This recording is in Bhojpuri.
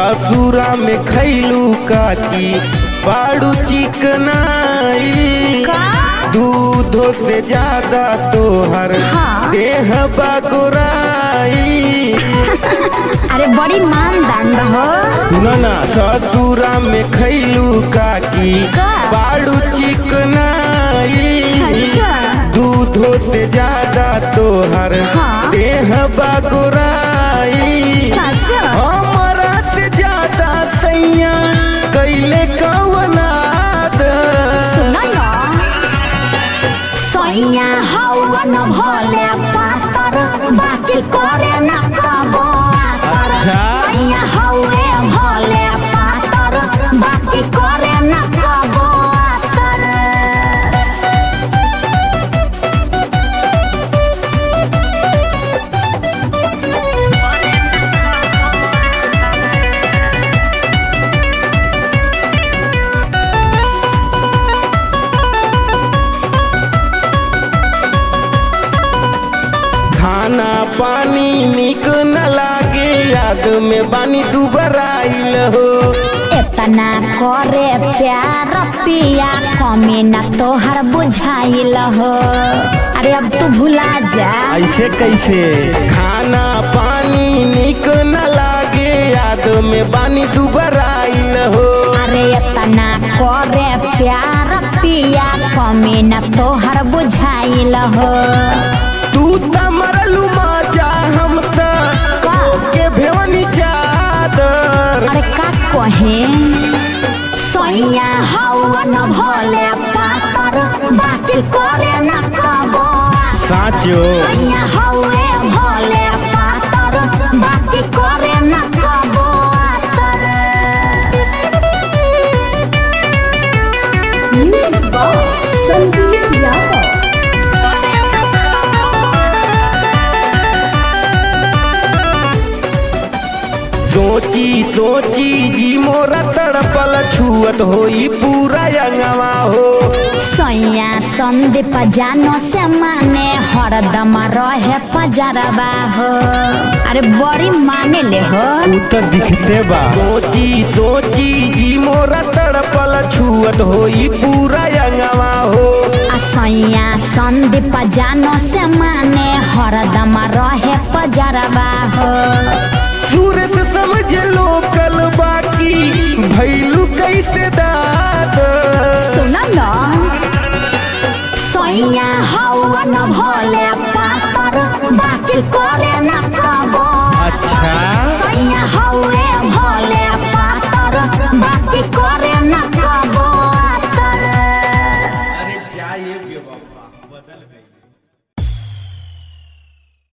ससुरा में खैलू काकी बाड़ू चिकनाई दूधो से ज्यादा तोहर देह बगोराई। अरे बड़ी मानदान हो ना ससुरा में खैलू काकी बाड़ू चिकनाई दूधो से ज्यादा तोहर देह बगोराई। हमरा से ज्यादा सैया कैले कवनाद सैया हवन भोले पातर बाकी करे न कबो सैया हवे भोले पातर बाकी करे न कबो खाना पानी निक न लागे याद में बानी दुबराइल हो। इतना करे प्यार पिया कमी न तोहर बुझाइल हो। अरे अब तू भुला जा ऐसे कैसे खाना पानी निक न लागे याद में बानी दुबराइल हो। अरे इतना करे प्यार पिया कमी न तोहर बुझाइल हो। तू त मरलू माजा हम त के भेवनी चादर। अरे का कहे सैया हवन भोले पातर बाकी करे न कबो साचो सैया हवे भोले पातर बाकी करे न कबो म्यूजिक बॉक्स संदीप यादव। सोची सोची जी मोरा तड़पल छुअत होई पूरा अंगवा हो। सैया संदीप जानो से माने हरदम रहे पजरबा हो। अरे बड़ी माने ले हो तो दिखते बा सोची सोची जी मोरा तड़पल छुअत होई पूरा अंगवा हो। सैया संदीप जानो से माने हरदम रहे पजरबा हो। सूरज समझ लोकल बाकी भैलू कैसे दाद सुना ना सैया हवन भोले पातर बाकी करे न